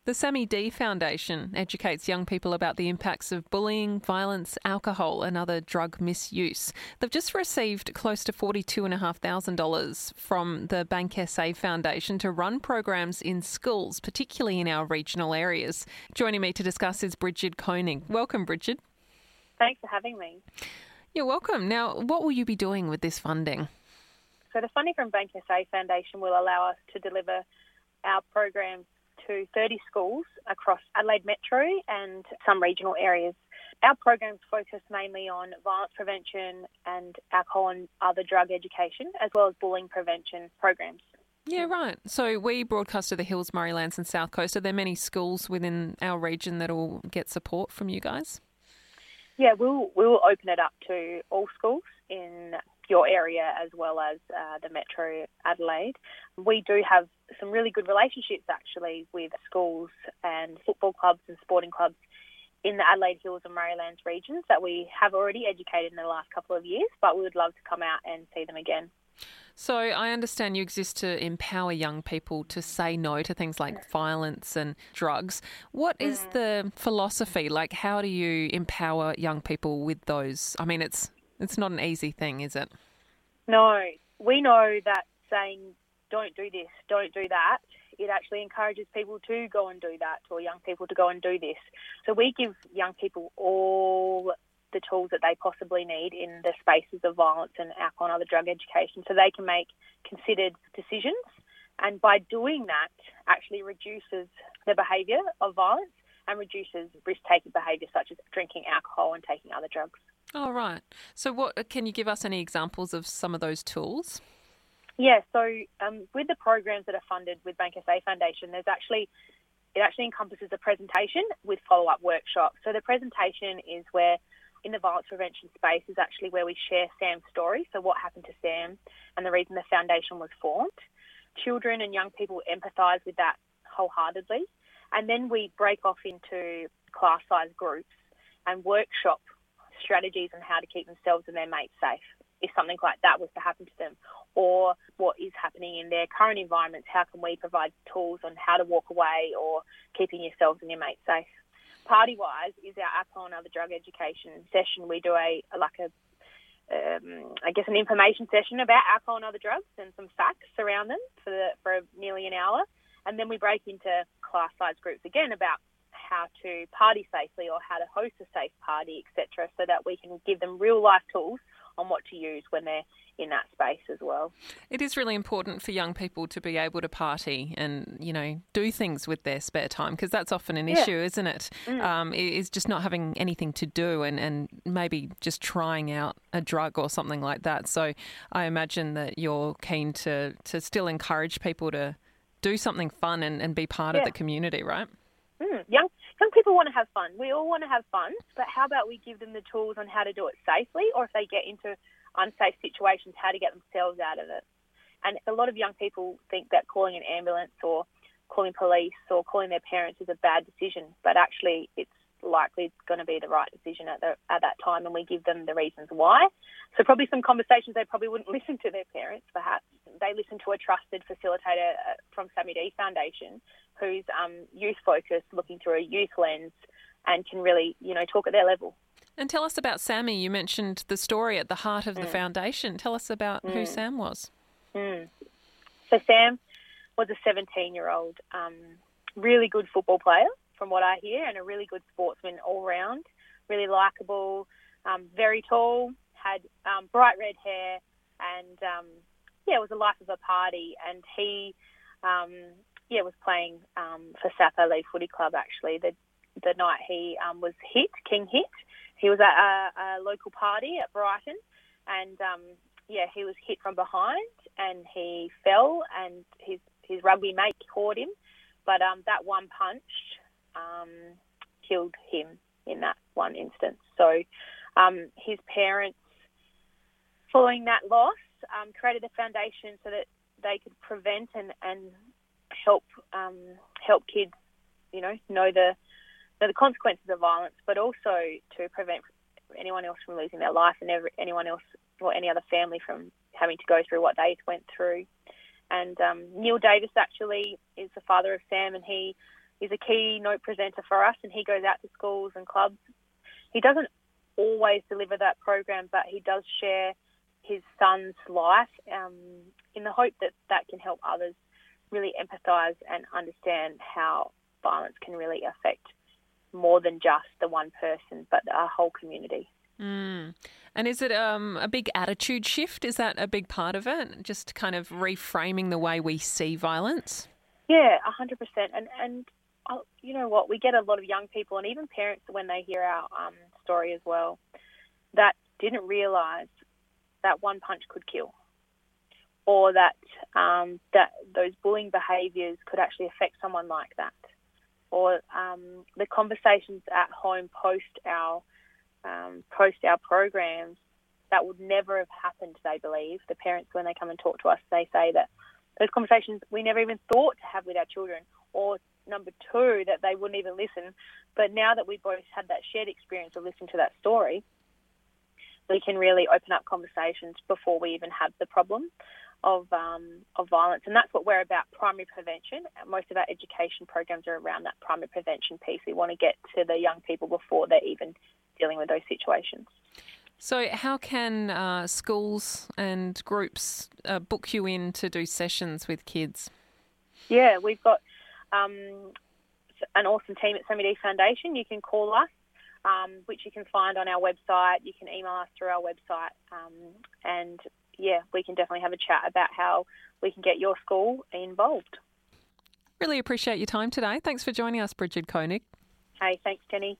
The Sammy D Foundation educates young people about the impacts of bullying, violence, alcohol and other drug misuse. They've just received close to $42,500 from the Bank SA Foundation to run programs in schools, particularly in our regional areas. Joining me to discuss is Bridget Koenig. Welcome, Bridget. Thanks for having me. You're welcome. Now, what will you be doing with this funding? So the funding from Bank SA Foundation will allow us to deliver our programs to 30 schools across Adelaide Metro and some regional areas. Our programs focus mainly on violence prevention and alcohol and other drug education, as well as bullying prevention programs. Yeah, right. So we broadcast to the Hills, Murraylands and South Coast. Are there many schools within our region that will get support from you guys? Yeah, we'll open it up to all schools in your area as well as the Metro Adelaide. We do have some really good relationships actually with schools and football clubs and sporting clubs in the Adelaide Hills and Murraylands regions that we have already educated in the last couple of years, but we would love to come out and see them again. So I understand you exist to empower young people to say no to things like violence and drugs. What is the philosophy? Like, how do you empower young people with those? I mean, it's not an easy thing, is it? No. We know that saying, don't do this, don't do that, it actually encourages people to go and do that, or young people to go and do this. So we give young people all the tools that they possibly need in the spaces of violence and alcohol and other drug education so they can make considered decisions. And by doing that, actually reduces the behaviour of violence and reduces risk-taking behaviour such as drinking alcohol and taking other drugs. Oh, right. So what can you give us any examples of some of those tools? Yeah, so with the programs that are funded with Bank SA Foundation, it actually encompasses a presentation with follow-up workshops. So the presentation is where, in the violence prevention space, is actually where we share Sam's story, so what happened to Sam and the reason the foundation was formed. Children and young people empathise with that wholeheartedly. And then we break off into class-sized groups and workshop strategies on how to keep themselves and their mates safe if something like that was to happen to them, or what is happening in their current environments, how can we provide tools on how to walk away or keeping yourselves and your mates safe. Party-wise is our alcohol and other drug education session. We do an information session about alcohol and other drugs and some facts around them for nearly an hour. And then we break into class-sized groups again about how to party safely or how to host a safe party, etc., so that we can give them real-life tools on what to use when they're in that space as well. It is really important for young people to be able to party and, do things with their spare time, because that's often an issue, isn't it? Is just not having anything to do and maybe just trying out a drug or something like that. So I imagine that you're keen to still encourage people to do something fun and be part of the community, right? Young people want to have fun. We all want to have fun, but how about we give them the tools on how to do it safely, or if they get into unsafe situations, how to get themselves out of it. And a lot of young people think that calling an ambulance or calling police or calling their parents is a bad decision, but actually it's likely going to be the right decision at that time, and we give them the reasons why. So probably some conversations they probably wouldn't listen to their parents, perhaps. They listen to a trusted facilitator from Sammy D Foundation who's youth-focused, looking through a youth lens and can really, talk at their level. And tell us about Sammy. You mentioned the story at the heart of the foundation. Tell us about who Sam was. So Sam was a 17-year-old, really good football player, from what I hear, and a really good sportsman all round, really likeable, very tall, had bright red hair, and was a life of a party. And he was playing for South Adelaide Footy Club actually the night he was hit, King hit. He was at a local party at Brighton, and he was hit from behind and he fell, and his rugby mate caught him, but that one punch killed him in that one instance. So his parents, following that loss, created a foundation so that they could prevent and help kids, know the consequences of violence, but also to prevent anyone else from losing their life and anyone else or any other family from having to go through what they went through. And Neil Davis actually is the father of Sam, and he is a keynote presenter for us, and he goes out to schools and clubs. He doesn't always deliver that program, but he does share his son's life in the hope that that can help others really empathise and understand how violence can really affect more than just the one person, but a whole community. And is it a big attitude shift? Is that a big part of it? Just kind of reframing the way we see violence? Yeah, 100%. And you know what? We get a lot of young people and even parents when they hear our story as well that didn't realise that one punch could kill, or that that those bullying behaviours could actually affect someone like that, or the conversations at home post our programs that would never have happened. They believe, the parents, when they come and talk to us, they say that those conversations we never even thought to have with our children, or number two, that they wouldn't even listen. But now that we both had that shared experience of listening to that story, we can really open up conversations before we even have the problem of violence. And that's what we're about, primary prevention. Most of our education programs are around that primary prevention piece. We want to get to the young people before they're even dealing with those situations. So how can schools and groups book you in to do sessions with kids? Yeah, we've got an awesome team at Sammy D Foundation. You can call us, which you can find on our website. You can email us through our website. And, yeah, we can definitely have a chat about how we can get your school involved. Really appreciate your time today. Thanks for joining us, Bridget Koenig. Hey, thanks, Jenny.